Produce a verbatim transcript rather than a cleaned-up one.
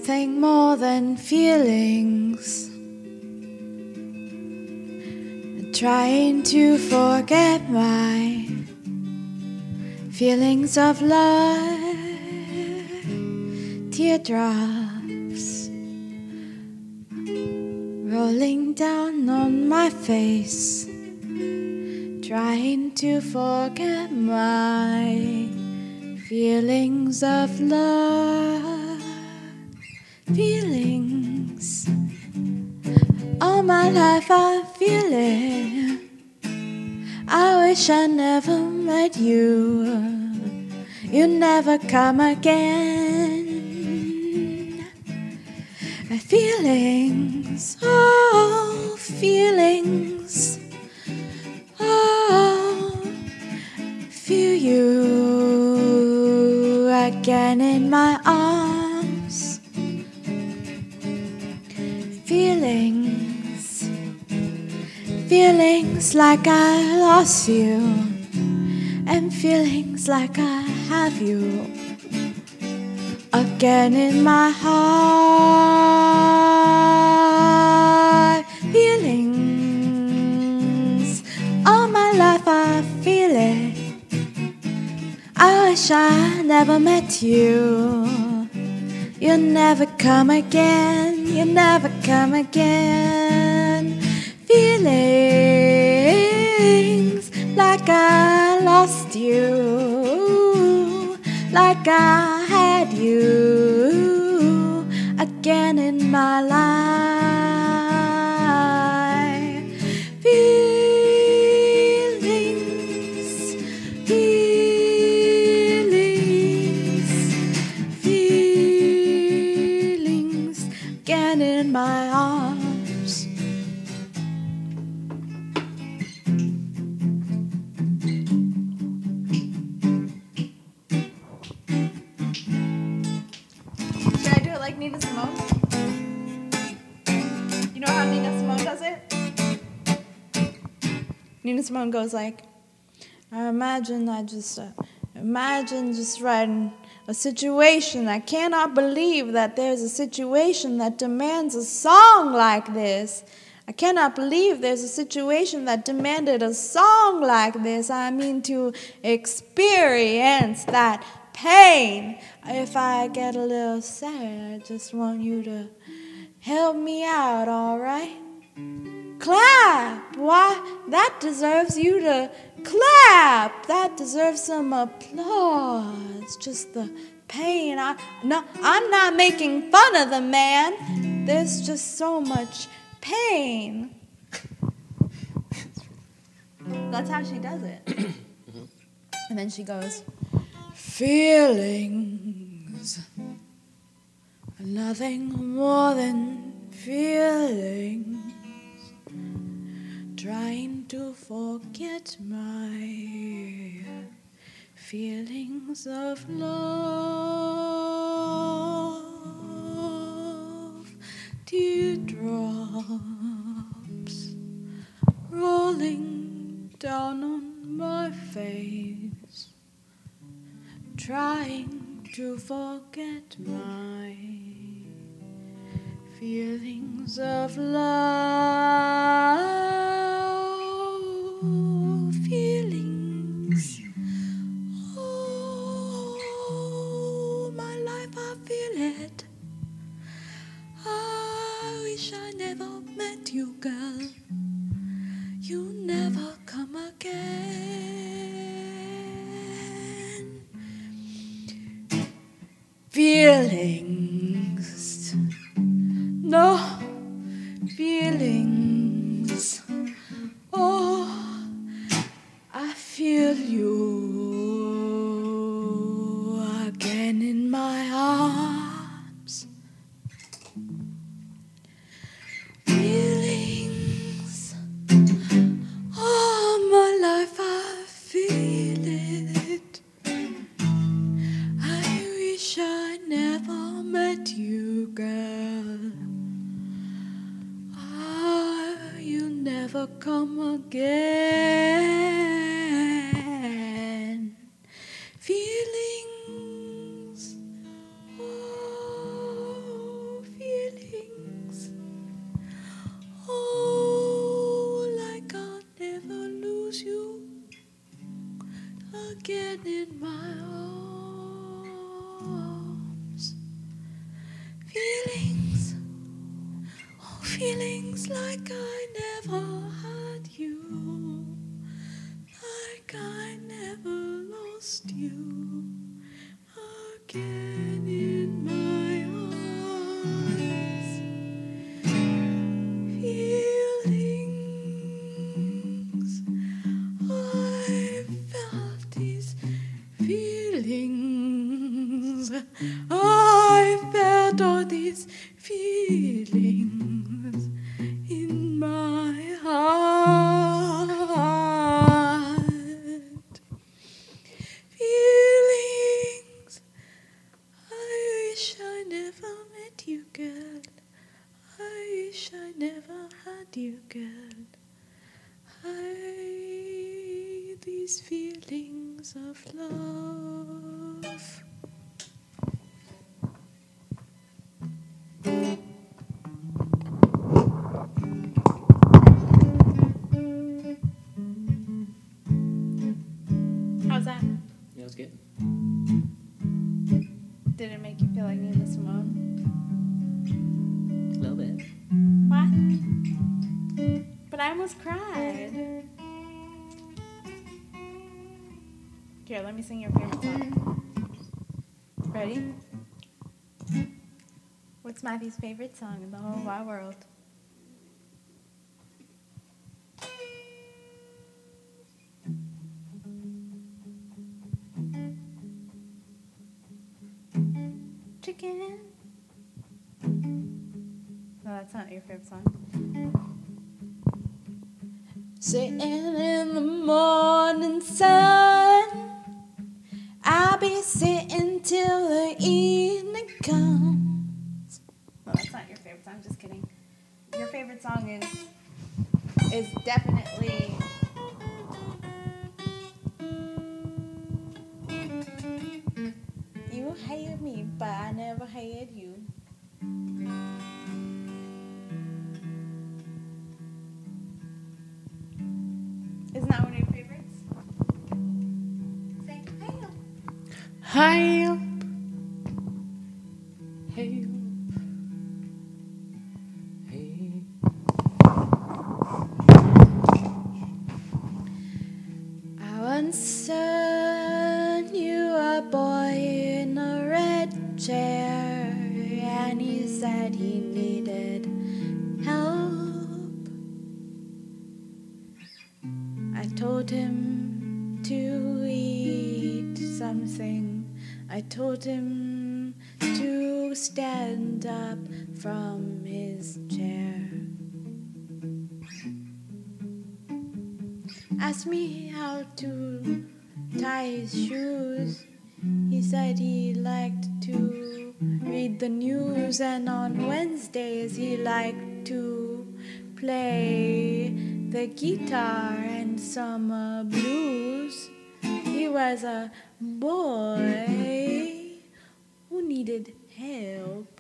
nothing more than feelings. Trying to forget my feelings of love. Teardrops rolling down on my face. Trying to forget my feelings of love. Feelings. All my life I feel it. I wish I never met you. You never come again. Feelings, oh, feelings. Oh, feel you again in my arms. Feelings, feelings like I lost you, and feelings like I have you again in my heart. Feelings, all my life I feel it. I wish I never met you. You'll never come again. You'll never come again. Feelings like I lost you, like I had you again in my life. Feelings, feelings, feelings again in my arms. Should I do it like Nina Simone? You know how Nina Simone does it? Nina Simone goes like, I imagine I just, uh, imagine just writing a situation. I cannot believe that there's a situation that demands a song like this. I cannot believe there's a situation that demanded a song like this. I mean, to experience that pain. If I get a little sad, I just want you to help me out, all right? Clap! Why, that deserves you to clap. That deserves some applause. Just the pain. I, no, I'm not making fun of the man. There's just so much pain. That's how she does it. And then she goes, feelings, nothing more than feelings. Trying to forget my feelings of love. Teardrops rolling down on my face. Trying to forget my feelings of love. Feelings. Oh, my life I feel it. I wish I never met you, girl. You never come again. Feelings. No feelings. Oh, I feel you again in my arms. Feelings. All my life I feel it. I wish I never met you, girl. Ah, you'll never come again. Feelings. Oh. again in my arms. Feelings, oh, feelings like I never had you, like I never lost you. Again in my arms. Feelings, I felt these feelings. I felt all these feelings in my heart. Feelings, I wish I never met you, girl. I wish I never had you, girl. I, these feelings of love. How's that? Yeah, it was good. Did it make you feel like Nina Simone? A little bit. What? But I almost cried. Here, let me sing your favorite song. Ready? What's Matthew's favorite song in the whole wide world? Chicken. No, that's not your favorite song. Sitting in the morning sun, I'll be sitting till the evening comes. No, that's not your favorite song. Just kidding. Your favorite song is is definitely You Hate Me, but I Never Hated You. Isn't that one of your favorites? Say, help. Help. Help. Help. I once knew a boy in a red chair, and he said he needed help. I told him to eat something. I told him to stand up from his chair. Asked me how to tie his shoes. He said he liked to read the news, and on Wednesdays he liked to play the guitar and some uh, blues. He was a boy who needed help.